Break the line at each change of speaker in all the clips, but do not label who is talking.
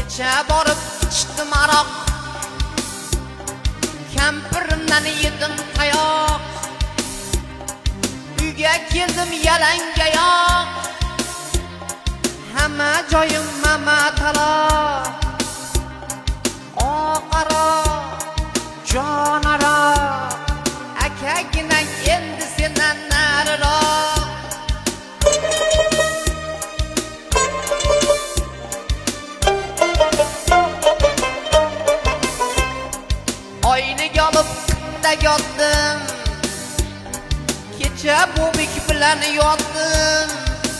kecha borib ichdim aroq, kampirimdan yedim tayoq, uyga keldim yalangoyoq, hamma joyim mama taloq. Oqaro jonaro akagina endi sendan nariroq. Oynaga olib qitda yotdim, kecha bobik bilan yotdim.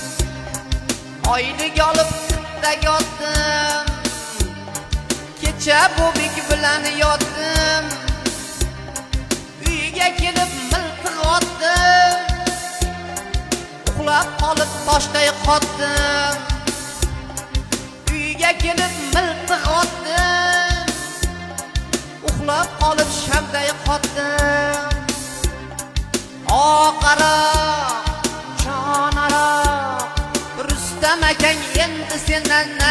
Oynaga olib qitda yotdim, kecha bobik bilan yotdim. Uyga kelib miltiq otdim, uxlab qolib toshday qotdim. Uyga kelib miltiq otdim, uxlab qolib shamday qotdim. Oqaro jonaro Rustam akang endi sendan